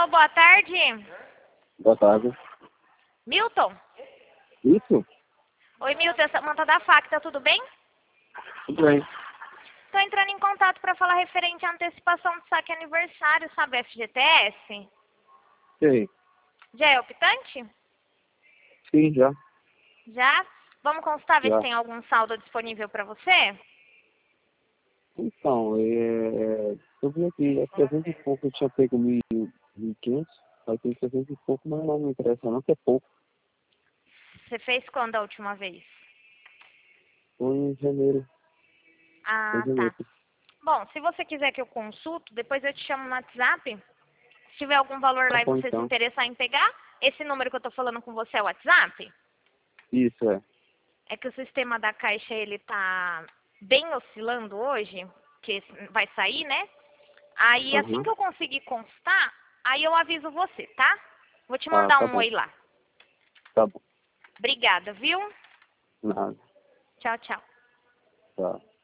Alô, boa tarde. Boa tarde. Milton? Isso? Oi, Milton, essa Samanta da Facta, tudo bem? Tudo bem. Estou entrando em contato para falar referente à antecipação do saque aniversário, sabe, FGTS? Sei. Já é optante? Sim, já. Já? Vamos consultar, ver se Já. tem algum saldo disponível para você? Então, eu vi aqui, é 300 e pouco, eu tinha pego 1.500, aí tem 300 e pouco, mas não me interessa não, que é pouco. Você fez quando a última vez? Foi em janeiro, foi em Ah, tá. janeiro. Bom, se você quiser que eu consulto, depois eu te chamo no WhatsApp. Se tiver algum valor Tá lá e bom você se então. interessar em pegar, esse número que eu tô falando com você é o WhatsApp? Isso, é. É que o sistema da Caixa, ele tá bem oscilando hoje, que vai sair, né? Aí, assim Aham. que eu conseguir constar, aí eu aviso você, tá? Vou te Ah, mandar tá um bom. oi lá. Tá bom. Obrigada, viu? Nada. Tchau, tchau. Tá.